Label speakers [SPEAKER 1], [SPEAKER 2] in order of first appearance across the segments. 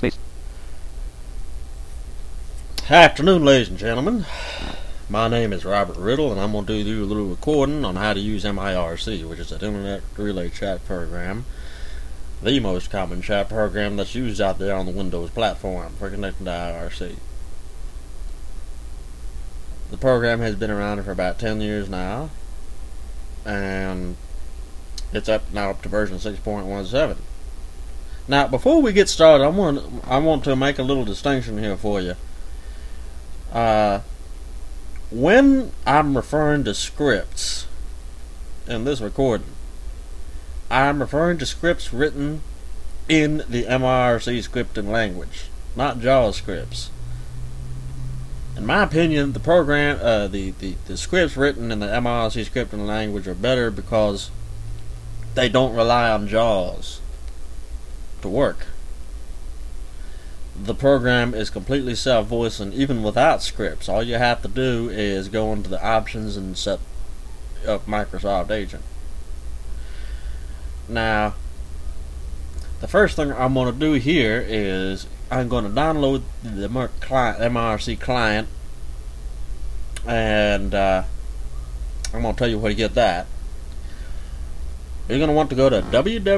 [SPEAKER 1] Space.
[SPEAKER 2] Afternoon, ladies and gentlemen. My name is Robert Riddle, and I'm going to do a little recording on how to use MIRC, which is an Internet Relay Chat Program, the most common chat program that's used out there on the Windows platform for connecting to IRC. The program has been around for about 10 years now, and it's now up to version 6.17. Now, before we get started, I want to make a little distinction here for you. When I'm referring to scripts in this recording, I'm referring to scripts written in the MIRC scripting language, not JavaScripts. In my opinion, the program, the scripts written in the MIRC scripting language are better because they don't rely on JAWS to work. The program is completely self-voicing, even without scripts. All you have to do is go into the options and set up Microsoft Agent. Now, the first thing I'm going to do here is I'm going to download the MIRC client, and I'm going to tell you where to get that. You're going to want to go to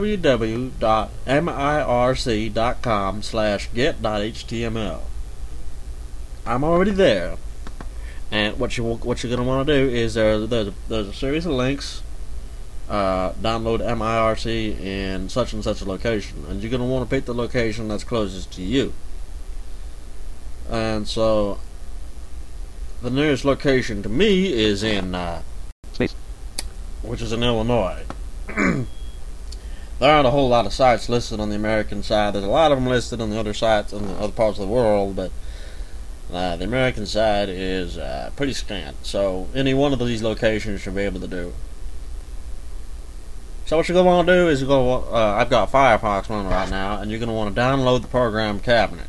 [SPEAKER 2] www.mirc.com/get.html. I'm already there, and what you're going to want to do is there's a series of links. Download MIRC in such and such a location, and you're going to want to pick the location that's closest to you. And so the nearest location to me is in which is in Illinois. There aren't a whole lot of sites listed on the American side. There's a lot of them listed on the other sites in the other parts of the world, but the American side is pretty scant. So any one of these locations should be able to do. So what you're going to want to do is I've got Firefox running right now, and you're going to want to download the program cabinet,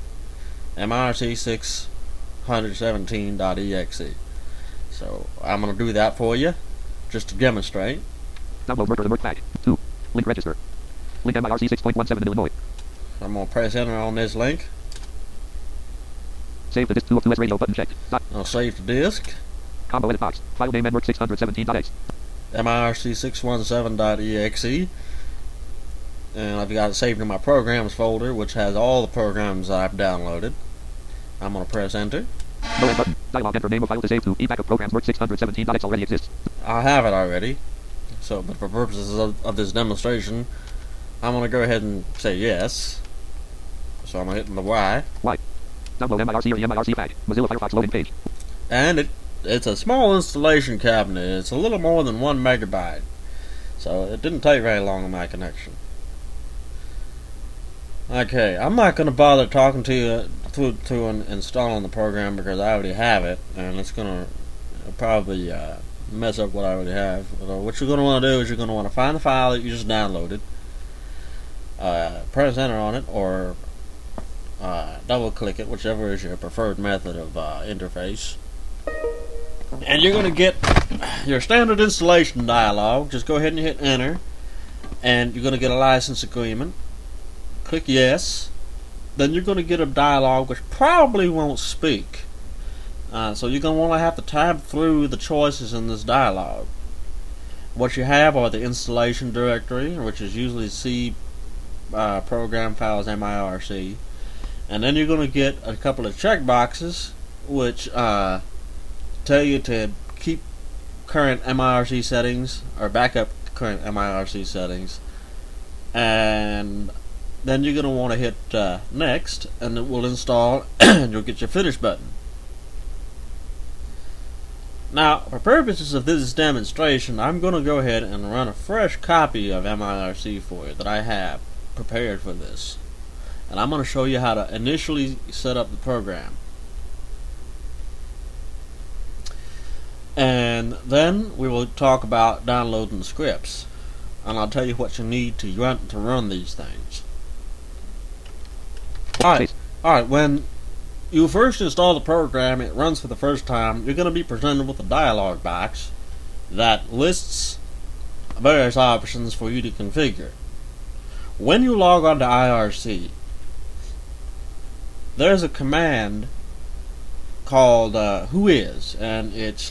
[SPEAKER 2] mirc617.exe. So I'm going to do that for you, just to demonstrate.
[SPEAKER 1] Download Merger the Merc Pack. 2. Link register. Link MIRC 6.17 in Illinois.
[SPEAKER 2] I'm going to press enter on this link.
[SPEAKER 1] Save the disk 2 of 2S radio button checked.
[SPEAKER 2] I'll save the disk.
[SPEAKER 1] Combo edit box. File name mirc617.x.
[SPEAKER 2] mirc617.exe, and I've got it saved in my programs folder, which has all the programs that I've downloaded. I'm going to press enter.
[SPEAKER 1] No end button. Dialog enter name of file to save to. eBackup programs mirc617.x already exists.
[SPEAKER 2] I have it already, so but for purposes of this demonstration, I'm going to go ahead and say yes. So I'm hitting the Y.
[SPEAKER 1] Download MIRC or the MIRC pack. Mozilla Firefox loading page.
[SPEAKER 2] And it's a small installation cabinet. It's a little more than 1 megabyte, so it didn't take very long on my connection. Okay, I'm not going to bother talking to you to installing the program because I already have it, and it's going to probably mess up what I already have. So what you're going to want to do is you're going to want to find the file that you just downloaded, press enter on it, or double click it, whichever is your preferred method of interface. And you're going to get your standard installation dialog. Just go ahead and hit enter, and you're going to get a license agreement. Click yes. Then you're going to get a dialog which probably won't speak. So you're going to want to have to tab through the choices in this dialog. What you have are the installation directory, which is usually C program files MIRC. And then you're going to get a couple of check boxes which tell you to keep current MIRC settings or back up current MIRC settings, and then you're going to want to hit next, and it will install and you'll get your finish button. Now, for purposes of this demonstration, I'm going to go ahead and run a fresh copy of MIRC for you that I have prepared for this, and I'm going to show you how to initially set up the program. And then we will talk about downloading the scripts, and I'll tell you what you need to run these things. Alright, when you first install the program, it runs for the first time, you're going to be presented with a dialog box that lists various options for you to configure. When you log on to IRC, there's a command called whois, and it's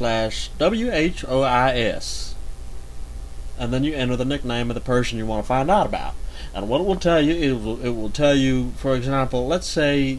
[SPEAKER 2] /WHOIS, and then you enter the nickname of the person you want to find out about. And what it will tell you, it will tell you, for example, let's say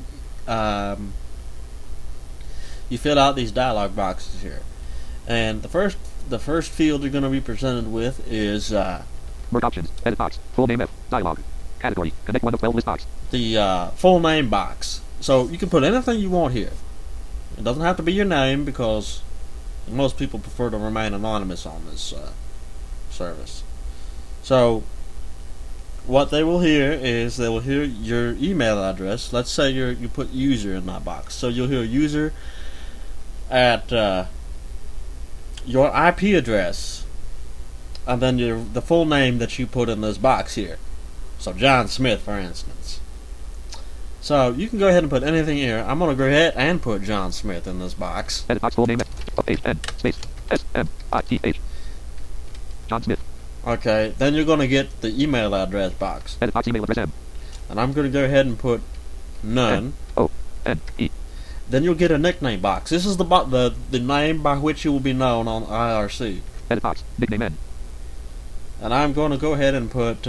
[SPEAKER 2] you fill out these dialog boxes here, and the first field you're going to be presented with is
[SPEAKER 1] Merge options. Edit box. Full name F. Dialog. Category. Connect 1 of 12 list box.
[SPEAKER 2] the full name box. So you can put anything you want here. It doesn't have to be your name, because most people prefer to remain anonymous on this service. So what they will hear is they will hear your email address. Let's say you put user in that box. So you'll hear user at your IP address, and then the full name that you put in this box here. So John Smith, for instance. So you can go ahead and put anything here. I'm going to go ahead and put John Smith in this box.
[SPEAKER 1] Edit box. Full name F. N space SMITH. John Smith.
[SPEAKER 2] Okay, then you're going to get the email address box.
[SPEAKER 1] Edit box. Email address M.
[SPEAKER 2] And I'm going to go ahead and put none.
[SPEAKER 1] N-O-N-E.
[SPEAKER 2] Then you'll get a nickname box. This is the name by which you will be known on IRC.
[SPEAKER 1] Edit box. Nickname N.
[SPEAKER 2] And I'm going to go ahead and put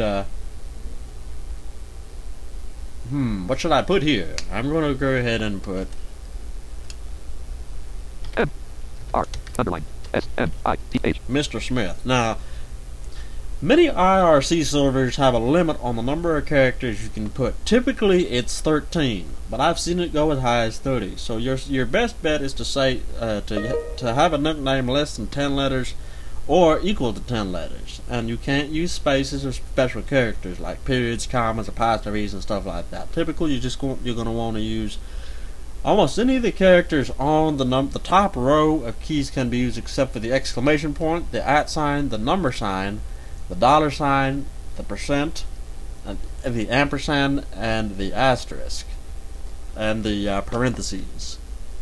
[SPEAKER 2] what should I put here? I'm going to go ahead and put
[SPEAKER 1] M R underline S-M-I-T-H.
[SPEAKER 2] Mr. Smith. Now, many IRC servers have a limit on the number of characters you can put. Typically, it's 13, but I've seen it go as high as 30. So your best bet is to say to have a nickname less than 10 letters or equal to 10 letters, and you can't use spaces or special characters like periods, commas, apostrophes, and stuff like that. Typically, you're going to want to use almost any of the characters on the top row of keys can be used, except for the exclamation point, the @ sign, the number sign, the $sign, the %, and the ampersand, and the asterisk, and the parentheses.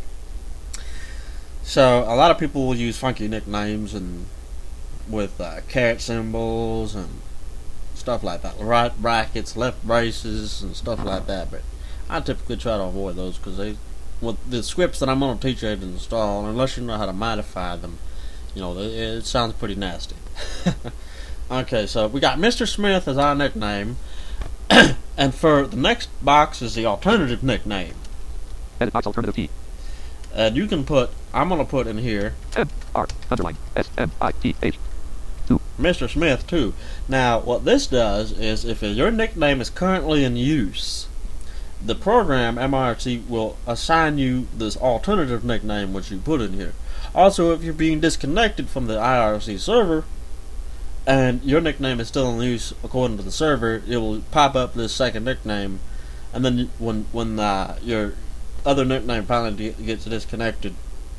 [SPEAKER 2] So a lot of people will use funky nicknames and with caret symbols and stuff like that, right brackets, left braces, and stuff like that. But I typically try to avoid those, because with the scripts that I'm going to teach you to install, unless you know how to modify them, it sounds pretty nasty. Okay, so we got Mr. Smith as our nickname, and for the next box is the alternative nickname.
[SPEAKER 1] Edit box. Alternative key.
[SPEAKER 2] And you can I'm going to put in here
[SPEAKER 1] M R underline S-M-I-T-H.
[SPEAKER 2] Mr. Smith 2. Now, what this does is, if your nickname is currently in use, the program MIRC will assign you this alternative nickname which you put in here. Also, if you're being disconnected from the IRC server and your nickname is still in use according to the server, it will pop up this second nickname, and then when your other nickname finally gets disconnected,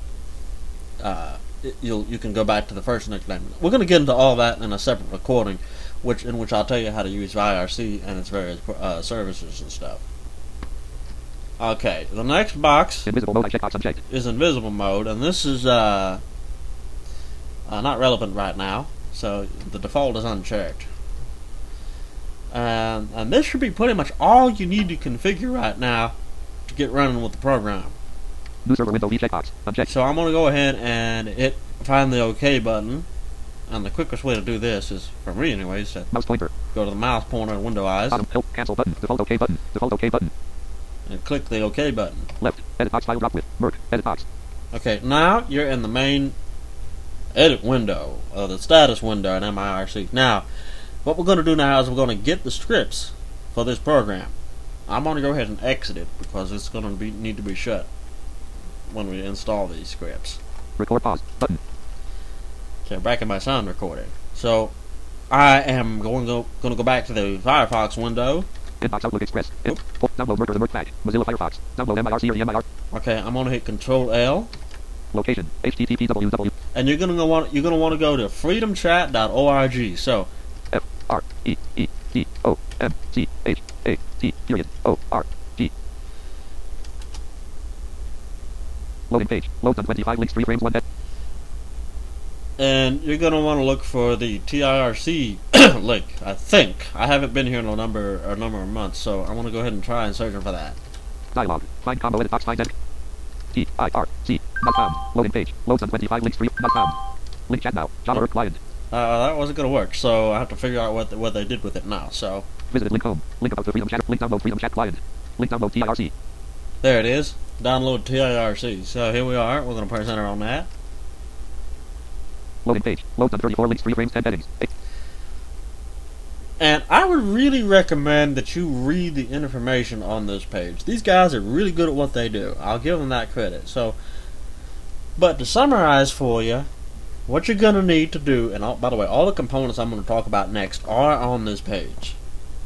[SPEAKER 2] you can go back to the first nickname. We're going to get into all that in a separate recording, in which I'll tell you how to use IRC and its various services and stuff. Okay, the next box
[SPEAKER 1] Invisible mode. Checkbox unchecked.
[SPEAKER 2] is invisible mode, and this is not relevant right now, so the default is unchecked. And this should be pretty much all you need to configure right now to get running with the program.
[SPEAKER 1] New server window. Checkbox unchecked.
[SPEAKER 2] So I'm going to go ahead and find the OK button, and the quickest way to do this is, for me anyways, to
[SPEAKER 1] Mouse pointer.
[SPEAKER 2] go to the mouse pointer and window eyes
[SPEAKER 1] Bottom. Help. Cancel button. Default OK button. Default OK button.
[SPEAKER 2] and click the OK button.
[SPEAKER 1] Left. Edit box. File drop with. Merge. Edit box.
[SPEAKER 2] Okay, now you're in the main edit window, the status window in MIRC. Now, what we're going to do now is we're going to get the scripts for this program. I'm going to go ahead and exit it, because it's going to need to be shut when we install these scripts.
[SPEAKER 1] Record pause button.
[SPEAKER 2] Okay, back in my sound recording. So I am going to go back to the Firefox window.
[SPEAKER 1] Inbox. Outlook Express. Download Merge or the Merge Pack. Mozilla Firefox. Download MIRC or the MIR.
[SPEAKER 2] Okay, I'm going to hit Control L,
[SPEAKER 1] Location. HTTP www.
[SPEAKER 2] and you're going to want to go to freedomchat.org. So
[SPEAKER 1] FREEDOMCHAT.org. Loading page. Loads on 25 links. 3 frames. 1 head.
[SPEAKER 2] and you're going to want to look for the TIRC link. I think I haven't been here in a number of months, so I want to go ahead and try and search for that.
[SPEAKER 1] Dialog. Find combo edit box. Find edit. TIRC. Not found. Loading page. Loads on 25 links 3. Not found. Link chat now. Java work client.
[SPEAKER 2] That wasn't going to work, so I have to figure out what they did with it now. So
[SPEAKER 1] Visited link home. Link about the Freedom Chat. Link download Freedom Chat client. Link download TIRC.
[SPEAKER 2] there it is. Download TIRC. So here we are. We're going to press enter on that.
[SPEAKER 1] Loading page. Loads on 34 links 3 frames 10 headings.
[SPEAKER 2] And I would really recommend that you read the information on this page. These guys are really good at what they do. I'll give them that credit. So, but to summarize for you, what you're going to need to do, and by the way, all the components I'm going to talk about next are on this page.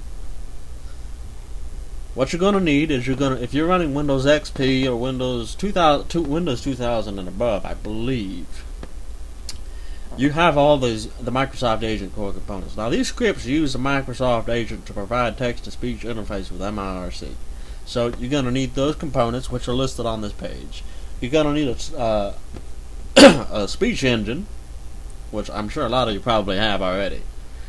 [SPEAKER 2] What you're going to need is if you're running Windows XP or Windows 2000 and above, I believe, you have all the Microsoft Agent Core components. Now, these scripts use the Microsoft Agent to provide text-to-speech interface with MIRC. So you're going to need those components, which are listed on this page. You're going to need a speech engine, which I'm sure a lot of you probably have already.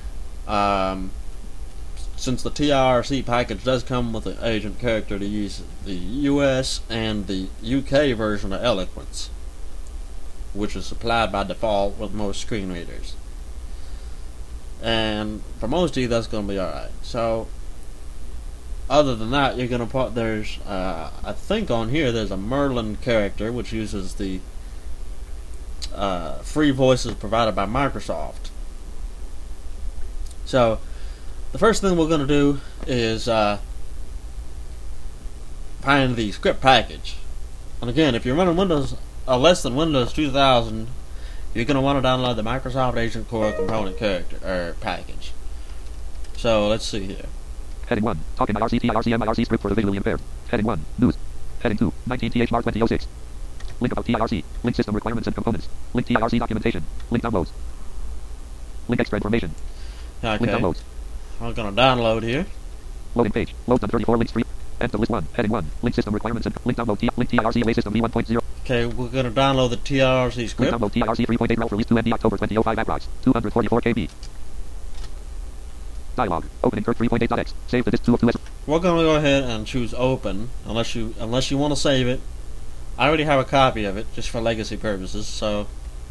[SPEAKER 2] Since the TIRC package does come with an agent character to use the US and the UK version of Eloquence, which is supplied by default with most screen readers. And for most of you, that's going to be alright. So, other than that, you're going to put, I think on here, there's a Merlin character, which uses the free voices provided by Microsoft. So, the first thing we're going to do is find the script package. And again, if you're running Windows less than Windows 2000, you're going to want to download the Microsoft Agent Core component package. So let's see here.
[SPEAKER 1] Heading 1. Talking IRC TIRC MIRC script for the visually impaired. Heading 1. News. Heading 2. 19th March 2006. Link about TIRC. Link system requirements and components. Link TIRC documentation. Link downloads. Link extra information.
[SPEAKER 2] Okay.
[SPEAKER 1] Link downloads.
[SPEAKER 2] I'm going to download here.
[SPEAKER 1] Loading page. Loads on 34 links 3. Enter list 1. Heading 1. Link system requirements and link download link TIRC away system v1.0.
[SPEAKER 2] Okay, we're going to download the TIRC script.
[SPEAKER 1] Link download TIRC 3.8 rel release 2 MD October 2005 approx. 244 KB. Dialog. Opening Kirk 3.8.x. Save the disk 2 of 2s.
[SPEAKER 2] We're going to go ahead and choose open, unless you want to save it. I already have a copy of it, just for legacy purposes, so...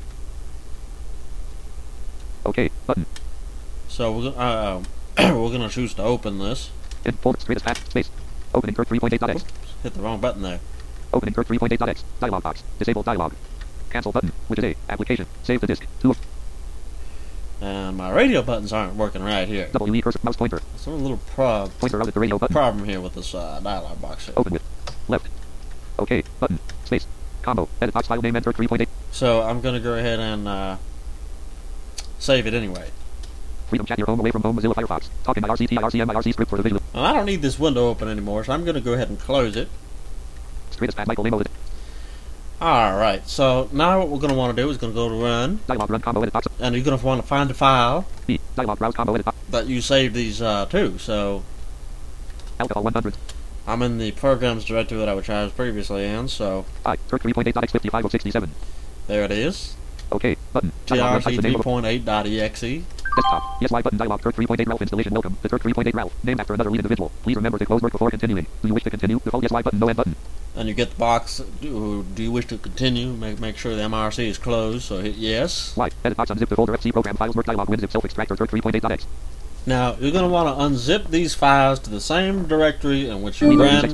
[SPEAKER 1] Okay, button.
[SPEAKER 2] So we're going to choose to open this.
[SPEAKER 1] In folder straight as fast space. Opening Kirk 3.8.x.
[SPEAKER 2] Hit the wrong button there.
[SPEAKER 1] Opening Kirk 3.8.x. Dialog box. Disable dialog. Cancel button. Widget A. Application. Save the disk. 2 of...
[SPEAKER 2] And my radio buttons aren't working right here.
[SPEAKER 1] WE cursor mouse pointer.
[SPEAKER 2] So a little
[SPEAKER 1] Pointer out at the radio button.
[SPEAKER 2] problem here with this dialog box here.
[SPEAKER 1] Open with. Left. Okay. Button. Space. Combo. Edit box file name enter 3.8.
[SPEAKER 2] So I'm going to go ahead and save it anyway.
[SPEAKER 1] Freedom Chat your home away from home Mozilla Firefox. Talking IRC TIRC MIRC script for the visual.
[SPEAKER 2] Well, I don't need this window open anymore, so I'm going to go ahead and close it.
[SPEAKER 1] Straight as fast Michael Lamo.
[SPEAKER 2] Alright, so now what we're going to want to do is going to go to run.
[SPEAKER 1] Dialog run combo edit box.
[SPEAKER 2] And you're going to want to find the file
[SPEAKER 1] B. Dialog browse combo edit box.
[SPEAKER 2] that you saved these to. So
[SPEAKER 1] Alcohol 100.
[SPEAKER 2] I'm in the programs directory that I was previously in, so
[SPEAKER 1] Kirk 3.8.x 55 of 67.
[SPEAKER 2] there it is.
[SPEAKER 1] Okay. Button.
[SPEAKER 2] TRC 3.8.exe.
[SPEAKER 1] Desktop. Yes, Y button dialog. Kirk 3.8 Ralph installation. Welcome. The Kirk 3.8 Ralph. Named after another lead individual. Please remember to close work before continuing. Do you wish to continue? Default yes, Y button. No end button.
[SPEAKER 2] And you get the box. Do you wish to continue? Make sure the MRC is closed. So hit yes.
[SPEAKER 1] Y. Edit box unzip the folder FC program files work dialog WinZip self extractor Kirk 3.8.x.
[SPEAKER 2] Now you're going to want to unzip these files to the same directory in which you ran the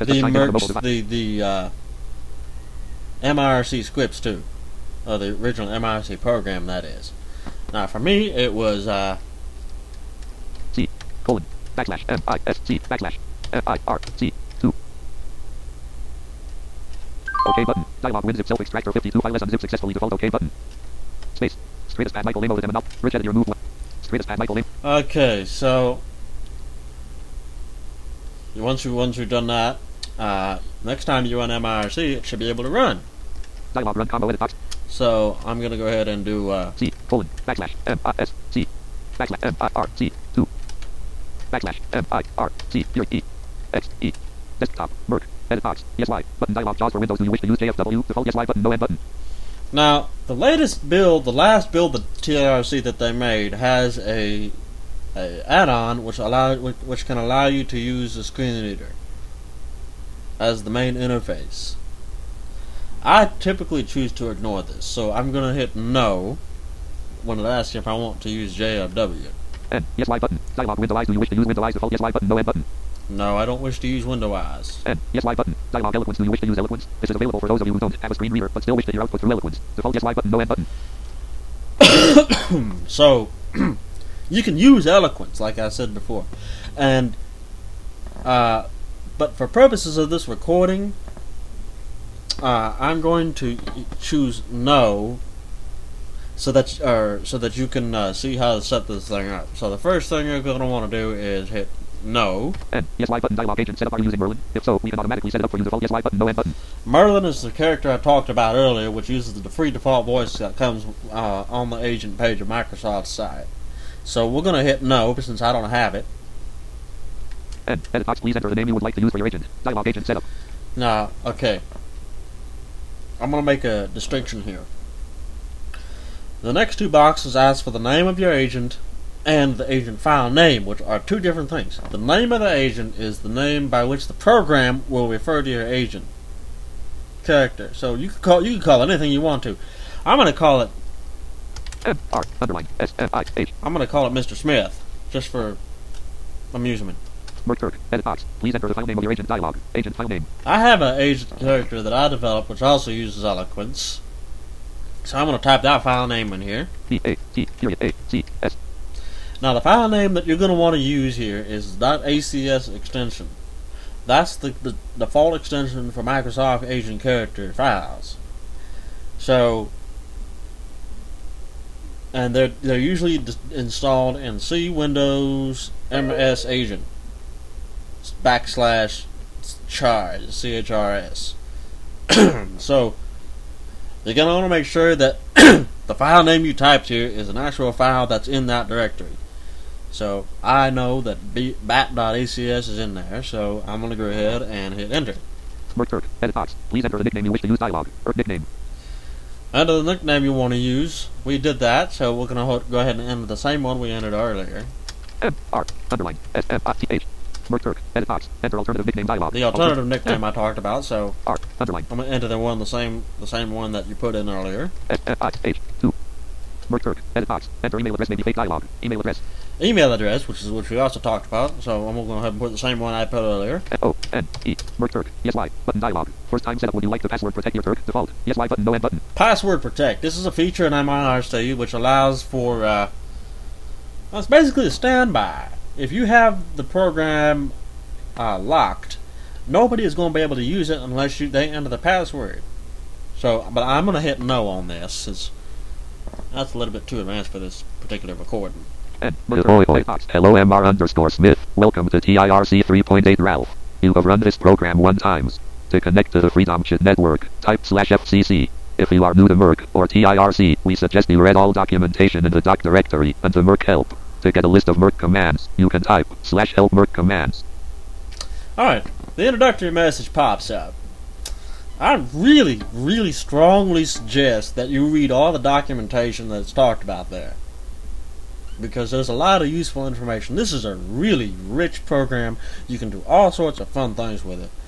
[SPEAKER 2] MIRC scripts to, the original MIRC program that is. Now for me it was
[SPEAKER 1] C colon backslash MISC backslash FIRC 2. OK button. Dialog WinZip self extractor 52 file unzip successfully default OK button. Space. Straight as pad Michael Lamo with Rich editor move 1. Straight as pad Michael Lamo.
[SPEAKER 2] Okay, so once you've done that, next time you run MIRC, it should be able to run.
[SPEAKER 1] Dialog run combo edit box.
[SPEAKER 2] So I'm going to go ahead and do
[SPEAKER 1] C colon backslash MISC backslash MIRC 2 backslash MIRC E X E desktop Merc edit box yes Y button dialog JAWS for Windows. Do you wish to use JFW? Default yes Y button. No end button.
[SPEAKER 2] Now the latest build, the last build of TIRC that they made has a add-on which can allow you to use the screen reader. as the main interface. I typically choose to ignore this, so I'm going to hit no when it asks if I want to use J or W.
[SPEAKER 1] N. Yes, Y button. Dialog window eyes. Do you wish to use window eyes? Default. Yes, Y button. No N button.
[SPEAKER 2] No, I don't wish to use window eyes.
[SPEAKER 1] N. Yes, Y button. Dialog eloquence. Do you wish to use eloquence? This is available for those of you who don't have a screen reader but still wish to hear output through eloquence. Default. Yes, Y button. No N button.
[SPEAKER 2] So, you can use eloquence, like I said before. And, but for purposes of this recording, I'm going to choose no, so that you can see how to set this thing up. So the first thing you're going to want to do is hit no.
[SPEAKER 1] N. Yes, Y button. Dialog agent setup. Are you using Merlin? If so, we can automatically set it up for you. Default. Yes, Y button. No N button.
[SPEAKER 2] Merlin is the character I talked about earlier, which uses the free default voice that comes on the agent page of Microsoft's site. So we're going to hit no, since I don't have it.
[SPEAKER 1] N. Edit box. Please enter the name you would like to use for your agent. Dialog agent setup.
[SPEAKER 2] Now, okay. I'm going to make a distinction here. The next two boxes ask for the name of your agent and the agent file name, which are two different things. The name of the agent is the name by which the program will refer to your agent character. So you can call it anything you want to. I'm going to call it
[SPEAKER 1] M.R. underline S.M.I.H.
[SPEAKER 2] I'm going to call it Mr. Smith, just for amusement.
[SPEAKER 1] Merc Kirk. Edit box. Please enter the file name of your agent. Dialog. Agent file name.
[SPEAKER 2] I have an agent character that I developed, which also uses eloquence. So I'm going to type that file name in here.
[SPEAKER 1] P.A.T.A.C.S.
[SPEAKER 2] Now the file name that you're going to want to use here is .acs extension. That's the default extension for Microsoft Agent Character files. So, and they're usually installed in C, Windows, MS Agent / CHRS. So you're going to want to make sure that the file name you typed here is an actual file that's in that directory. So I know that bat.acs is in there, so I'm going to go ahead and hit enter.
[SPEAKER 1] Merc Kirk. Edit box. Please enter the nickname you wish to use. Dialog. Nickname.
[SPEAKER 2] Enter the nickname you want to use. We did that, so we're going to go ahead and enter the same one we entered earlier.
[SPEAKER 1] M.R. underline S.M.I.T.H. Merc Kirk. Edit box. Enter alternative nickname. Dialog.
[SPEAKER 2] The alternative nickname I talked about, so
[SPEAKER 1] R. Underline.
[SPEAKER 2] I'm going to enter the same one that you put in earlier.
[SPEAKER 1] S.M.I.H. 2. Merc Kirk. Edit box. Enter email address. Maybe fake. Dialog. Email address.
[SPEAKER 2] Email address, which we also talked about, so I'm going to go ahead and put the same one I put earlier.
[SPEAKER 1] N-O-N-E. Merc Kirk. Yes, Y. Button. Dialog. First time setup. Would you like to password protect your Kirk? Default. Yes, Y button. No N button.
[SPEAKER 2] Password protect. This is a feature in MIRC which allows for, well, it's basically a standby. If you have the program locked, nobody is going to be able to use it unless they enter the password. So, but I'm going to hit no on this, since that's a little bit too advanced for this particular recording.
[SPEAKER 1] Hello, MR_Smith. Welcome to TIRC 3.8 Ralph. You have run this program 1 times. To connect to the FreedomChat network, type /FCC. If you are new to Merc or TIRC, we suggest you read all documentation in the doc directory and to Merc help. To get a list of Merc commands, you can type /help Merc commands.
[SPEAKER 2] Alright, the introductory message pops up. I really, really strongly suggest that you read all the documentation that's talked about there, because there's a lot of useful information. This is a really rich program. You can do all sorts of fun things with it.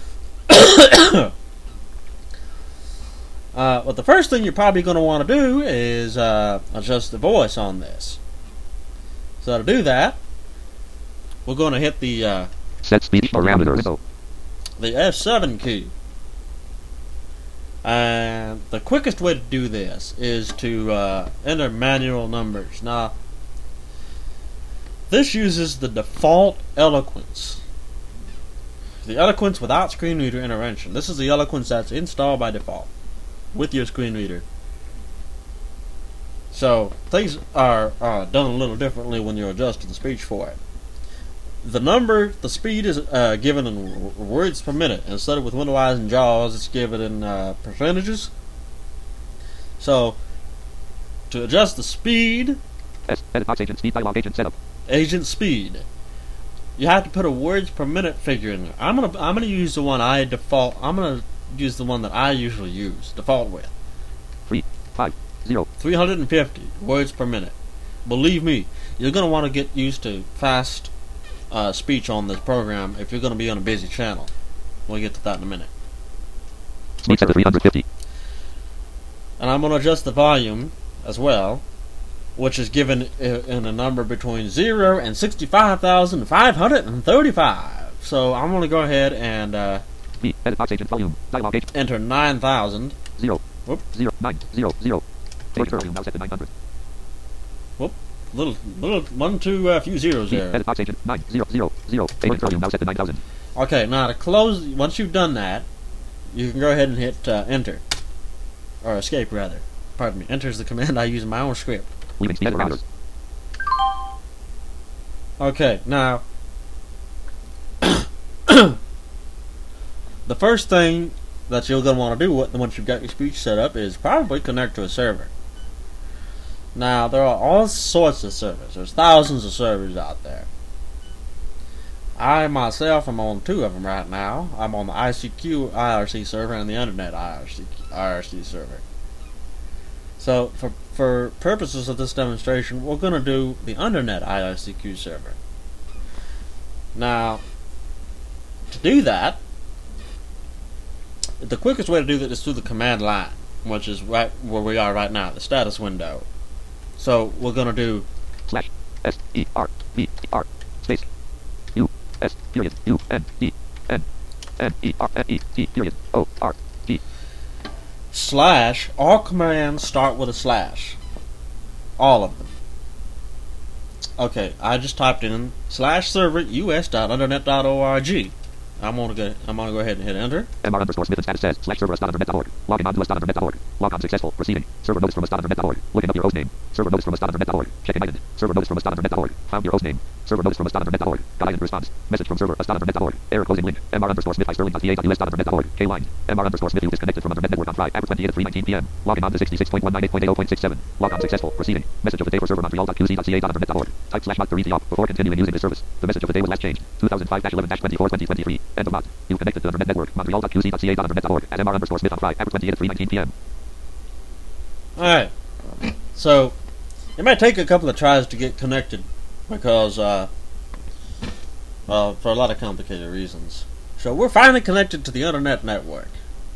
[SPEAKER 2] But the first thing you're probably going to want to do is adjust the voice on this. So to do that, we're going to hit the
[SPEAKER 1] set speech parameters.
[SPEAKER 2] The F7 key. And the quickest way to do this is to enter manual numbers. Now, this uses the default eloquence. The eloquence without screen reader intervention. This is the eloquence that's installed by default with your screen reader. So things are done a little differently when you're adjusting the speech for it. The speed is given in words per minute. Instead of with window eyes and JAWS, it's given in percentages. So, to adjust the speed,
[SPEAKER 1] edit box agent speed dialog agent setup.
[SPEAKER 2] Agent speed, you have to put a words per minute figure in there. I'm gonna use the one I'm gonna use the one that I usually use default with. 350 words per minute. Believe me, you're gonna want to get used to fast speech on this program if you're going to be on a busy channel We'll get to that in a minute.
[SPEAKER 1] Speed set to 350.
[SPEAKER 2] And I'm going to adjust the volume as well, which is given in a number between 0 and 65,535. So I'm going to go ahead and
[SPEAKER 1] B. Edit box agent volume. Dialog agent.
[SPEAKER 2] enter 9,000.
[SPEAKER 1] 0.
[SPEAKER 2] Whoop.
[SPEAKER 1] 0. 9. 0. 0. Page volume now set to 900.
[SPEAKER 2] Whoop. Little one, two, few zeros
[SPEAKER 1] B.
[SPEAKER 2] there.
[SPEAKER 1] Edit box agent 9. 0. 0. 0. Page volume now set to 9000.
[SPEAKER 2] Okay, now to close, once you've done that, you can go ahead and hit enter. Or escape, rather. Pardon me. Enter is the command I use in my own script.
[SPEAKER 1] Leaving speed parameters.
[SPEAKER 2] Okay, now the first thing that you're going to want to do once you've got your speech set up is probably connect to a server. Now, there are all sorts of servers. There's thousands of servers out there. I myself am on 2 of them right now. I'm on the ICQ IRC server and the Internet IRC server. So, for purposes of this demonstration, we're going to do the Internet IRCQ server. Now, to do that, the quickest way to do that is through the command line, which is right where we are right now, the status window. So, we're going to do
[SPEAKER 1] /SERVER space US period UNDNERET period ORG.
[SPEAKER 2] / all commands start with a /. All of them. Okay, I just typed in /server us.undernet.org. I'm gonna go ahead and hit enter.
[SPEAKER 1] MR_Smith and status says /server.undernet.org. Logging on to us.undernet.org. Log on successful. Receiving. Server notice from us.undernet.org. Looking up your hostname. Server notice from us.undernet.org. Checking item. Server notice from us.undernet.org. Found your hostname. Server notice from us.undernet.org. Got item response. Message from server us.undernet.org. Error closing link. MR_Smith iSterling.ca.us.undernet.org. K-line. MR_Smith disconnected from Undernet Network on Friday, April 28 at 3:19 p.m. Logging on to 66.198.80.67. Log on successful. Receiving. Message of the day for server Montreal.qc.ca.undernet.org. Type /mark to read the op before continuing using this service. The message of the day was last changed. 2005-11-24-2023. End of mod. You connected to the Undernet Network. Montreal.qc.ca.undernet.org. At MR_Smith on Friday, April 28 at 3:19 p.m.
[SPEAKER 2] Alright. So, it might take a couple of tries to get connected because, for a lot of complicated reasons. So, we're finally connected to the Internet Network.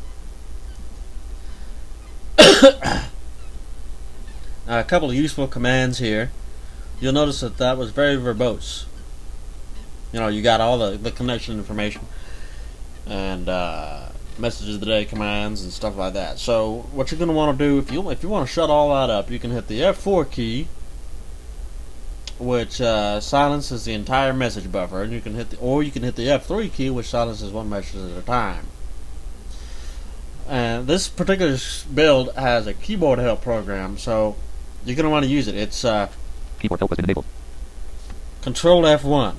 [SPEAKER 2] Now, a couple of useful commands here. You'll notice that was very verbose. You know, you got all the connection information and messages of the day commands and stuff like that. So what you're going to want to do, if you want to shut all that up, you can hit the F4 key, which silences the entire message buffer, and you can hit the F3 key, which silences one message at a time. And this particular build has a keyboard help program, so you're going to want to use it. It's
[SPEAKER 1] keyboard help has been enabled.
[SPEAKER 2] Control F1.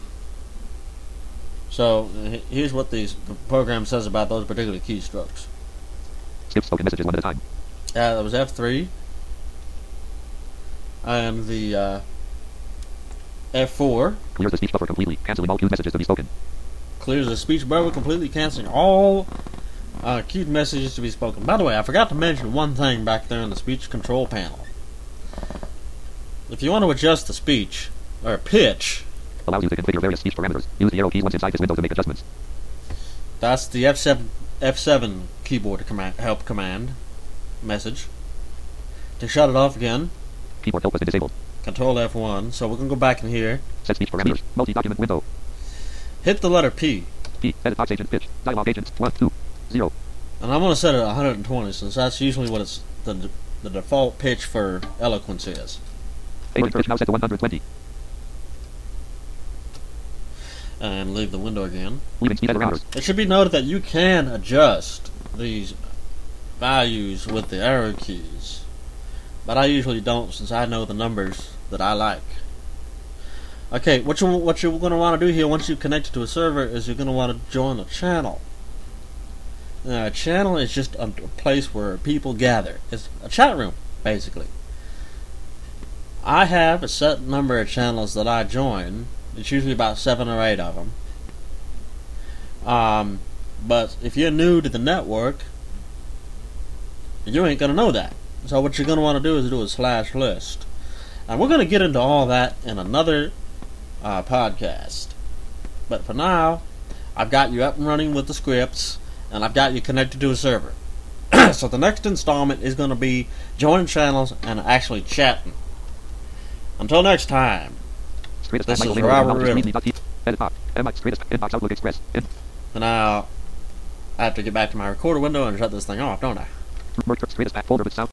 [SPEAKER 2] So here's what the program says about those particular keystrokes.
[SPEAKER 1] Skip spoken messages one at a time.
[SPEAKER 2] That was F3, and the F4
[SPEAKER 1] clears the speech buffer completely, canceling all queued messages to be spoken.
[SPEAKER 2] Clears the speech buffer completely, canceling all queued messages to be spoken. By the way, I forgot to mention one thing back there in the speech control panel. If you want to adjust the speech or pitch,
[SPEAKER 1] allows you to configure various speech parameters. Use the arrow keys once inside this window to make adjustments.
[SPEAKER 2] That's the F7 keyboard help command message. To shut it off again,
[SPEAKER 1] keyboard help has been disabled.
[SPEAKER 2] Control F1. So we're going to go back in here.
[SPEAKER 1] Set speech parameters. Multi-document window.
[SPEAKER 2] Hit the letter P.
[SPEAKER 1] P. Edit box agent pitch. Dialog agent 1 2 0.
[SPEAKER 2] And I'm going to set it at 120 since that's usually what it's the default pitch for Eloquence is.
[SPEAKER 1] Agent pitch now set to 120.
[SPEAKER 2] And leave the window again.
[SPEAKER 1] Leaving speed parameters.
[SPEAKER 2] It should be noted that you can adjust these values with the arrow keys, but I usually don't since I know the numbers that I like. Okay, what you're going to want to do here once you connect it to a server is you're going to want to join a channel. Now, a channel is just a place where people gather. It's a chat room, basically. I have a set number of channels that I join. It's usually about 7 or 8 of them. But if you're new to the network, you ain't going to know that. So what you're going to want to do is do a /list. And we're going to get into all that in another podcast. But for now, I've got you up and running with the scripts, and I've got you connected to a server. So the next installment is going to be joining channels and actually chatting. Until next time, this is Robert Riddle. Now, I have to get back to my recorder window and shut this thing off, don't I?
[SPEAKER 1] Folder with sound.